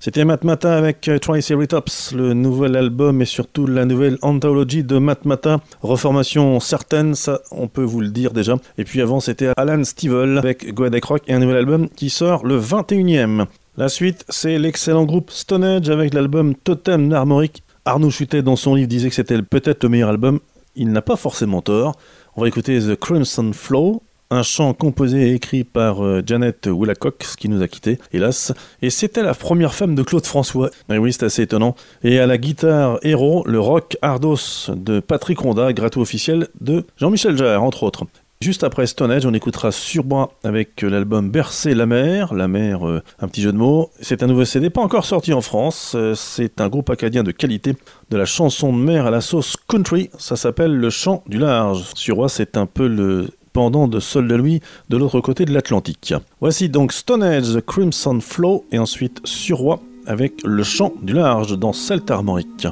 C'était Matmata avec Triceratops, le nouvel album et surtout la nouvelle anthologie de Matmata. Reformation certaine, ça on peut vous le dire déjà. Et puis avant c'était Alan Stivell avec Goadec Rock et un nouvel album qui sort le 21e. La suite c'est l'excellent groupe Stone Age avec l'album Totem Armorique. Arnaud Chutet dans son livre disait que c'était peut-être le meilleur album. Il n'a pas forcément tort. On va écouter The Crimson Flow. Un chant composé et écrit par Janet Woolacock, qui nous a quittés, hélas. Et c'était la première femme de Claude François. Et oui, c'est assez étonnant. Et à la guitare héros, le rock Ardos de Patrick Ronda, grattou officiel de Jean-Michel Jarre, entre autres. Juste après Stone Age, on écoutera Surbois avec l'album Bercer la mer, un petit jeu de mots. C'est un nouveau CD, pas encore sorti en France. C'est un groupe acadien de qualité, de la chanson de mer à la sauce country. Ça s'appelle Le Chant du Large. Surbois, c'est un peu le pendant de Sol de Louis de l'autre côté de l'Atlantique. Voici donc Stone Age, The Crimson Flow et ensuite Surroi avec Le Chant du Large dans Celte Armorique.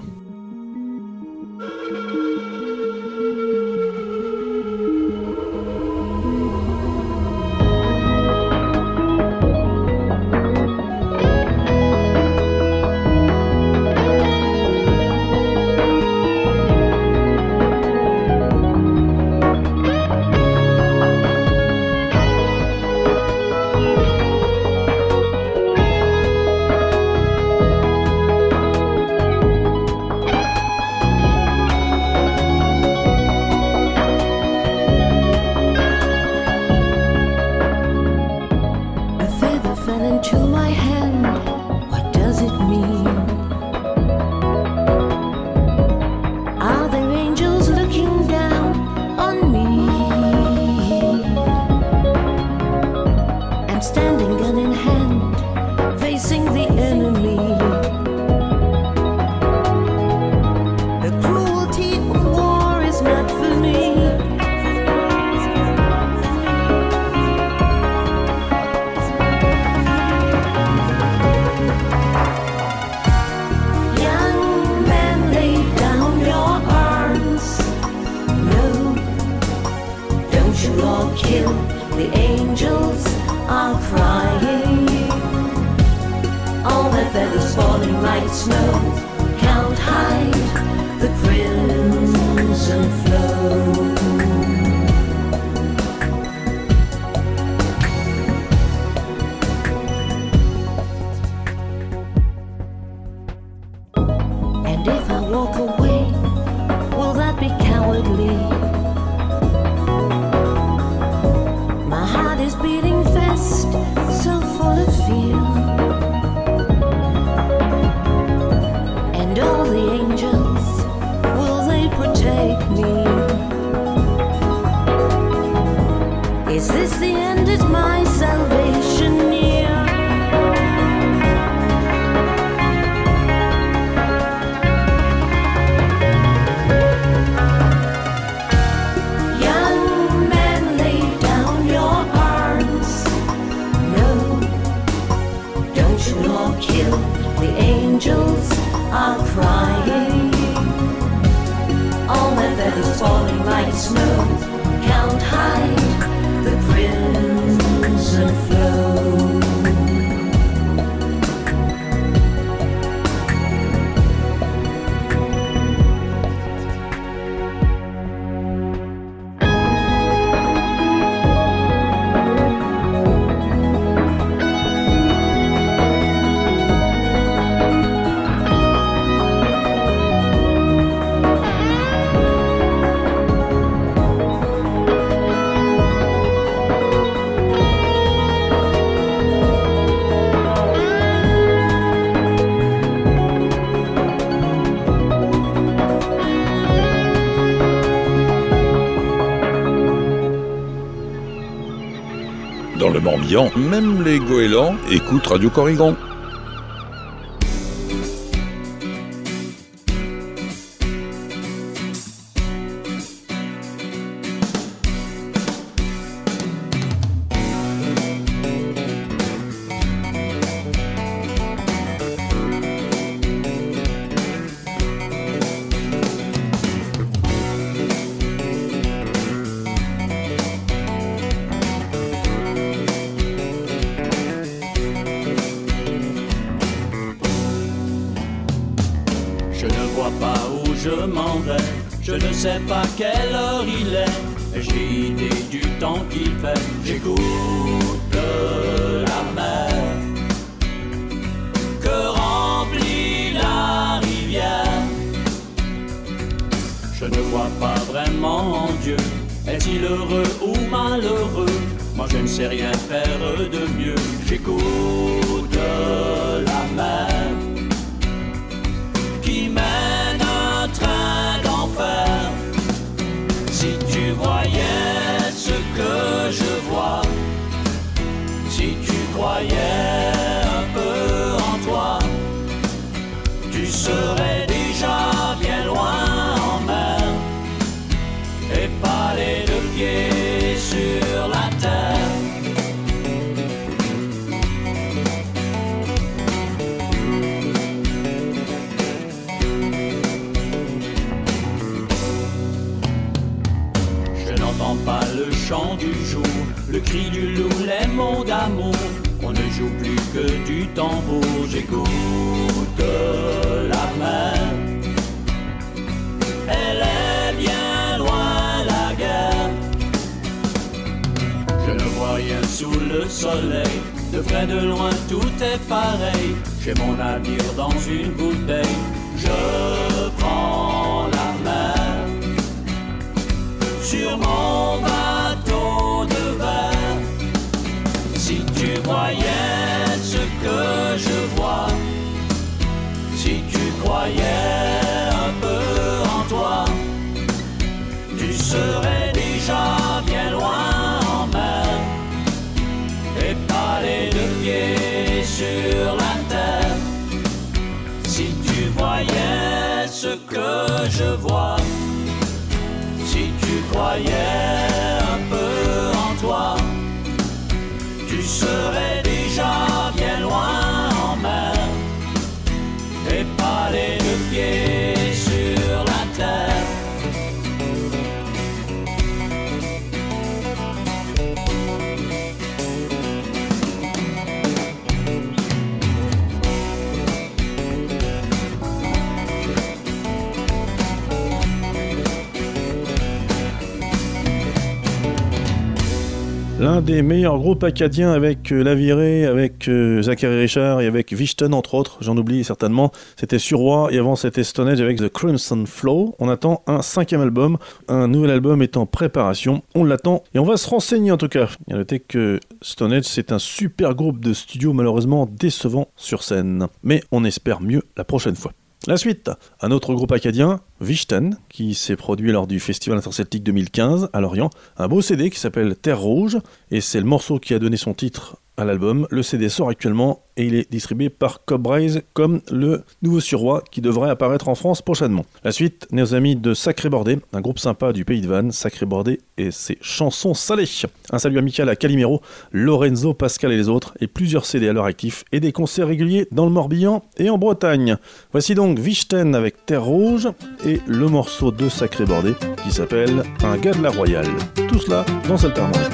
Dans le Morbihan, même les goélands écoutent Radio Corrigan. vois pas où je m'en vais, je ne sais pas quelle heure il est, j'ai idée du temps qu'il fait, j'écoute la mer que remplit la rivière. Je ne vois pas vraiment Dieu, est-il heureux ou malheureux? Moi je ne sais rien faire de mieux, j'écoute la mer qui mène un train d'enfer. Si tu voyais ce que je vois, si tu croyais un peu en toi, tu serais déjà bien loin en mer et pas les deux pieds sur la terre. Je n'entends pas le chant du jour, le cri du loup, les mots d'amour. On ne joue plus que du tambour, j'écoute la mer. Elle est bien loin la guerre. Je ne vois rien sous le soleil, de près de loin tout est pareil. J'ai mon navire dans une bouteille, je prends la mer sur mon bateau de verre. Si tu voyais ce que je vois, si tu croyais un peu en toi, tu serais déjà bien loin en mer et pas les deux pieds sur la terre. Si tu voyais ce que je vois, si tu croyais un peu en toi, tu serais déjà bien loin en mer et pas les deux pieds sur la terre. L'un des meilleurs groupes acadiens avec La Virée, avec Zachary Richard et avec Vichten entre autres, j'en oublie certainement, c'était Surroi et avant c'était Stone Age avec The Crimson Flow. On attend un 5e album, un nouvel album est en préparation, on l'attend et on va se renseigner en tout cas. Il y a noté que Stone Age c'est un super groupe de studio malheureusement décevant sur scène, mais on espère mieux la prochaine fois. La suite, un autre groupe acadien, Vichten, qui s'est produit lors du Festival Interceltique 2015 à Lorient. Un beau CD qui s'appelle Terre Rouge, et c'est le morceau qui a donné son titre à l'album. Le CD sort actuellement et il est distribué par Cobbraze comme le nouveau Surroi qui devrait apparaître en France prochainement. La suite, nos amis de Sacré Bordé, un groupe sympa du Pays de Vannes, Sacré Bordé et ses chansons salées. Un salut amical à Calimero, Lorenzo, Pascal et les autres, et plusieurs CD à leur actif et des concerts réguliers dans le Morbihan et en Bretagne. Voici donc Vichten avec Terre Rouge et le morceau de Sacré Bordé qui s'appelle Un gars de la Royale. Tout cela dans Salter Magic.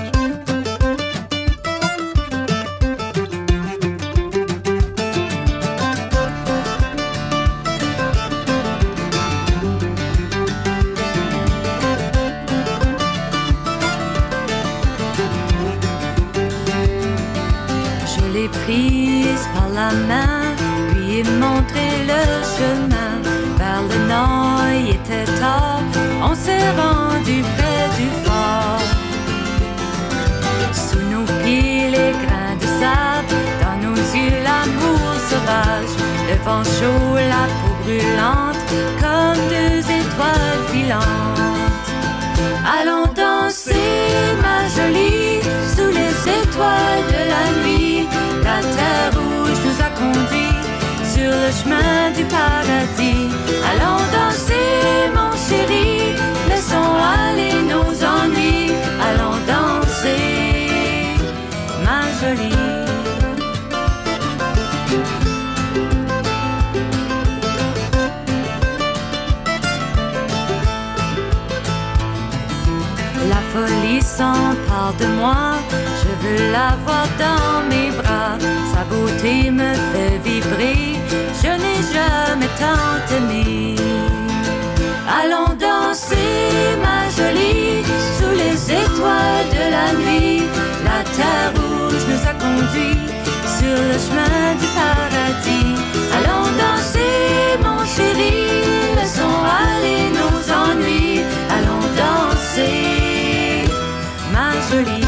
Prise par la main, lui ai montré le chemin vers le nord. Il était tard, on s'est rendu près du fort. Sous nos pieds les grains de sable, dans nos yeux l'amour sauvage, le vent chaud, la peau brûlante, comme deux étoiles filantes. Allons danser, ma jolie, sous les étoiles de la nuit. La terre rouge nous a conduits sur le chemin du paradis. Allons danser, mon chéri, laissons aller nos ennuis. Allons danser, ma jolie. La folie s'empare de moi, je veux l'avoir dans mes bras. Sa beauté me fait vibrer, je n'ai jamais tant aimé. sur le chemin du paradis. Allons danser, mon chéri, laissons aller nos ennuis. Allons danser, ma jolie.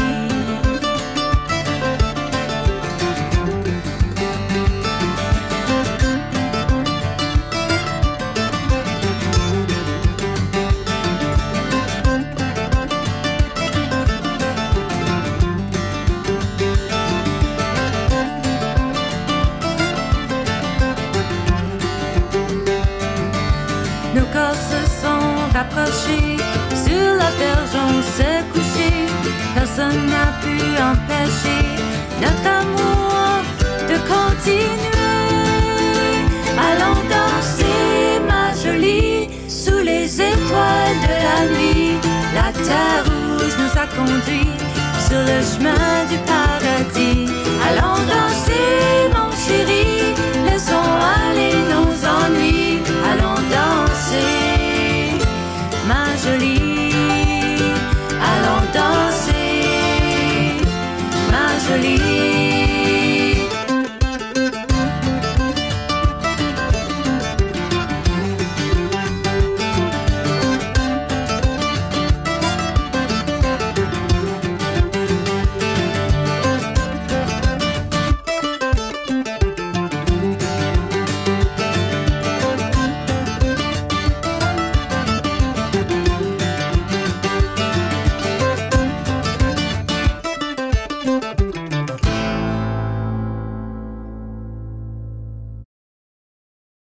Nos corps se sont rapprochés, sur la berge on s'est couché. Personne n'a pu empêcher notre amour de continuer. Allons danser, ma jolie, sous les étoiles de la nuit. La terre rouge nous a conduits sur le chemin du paradis. Allons danser.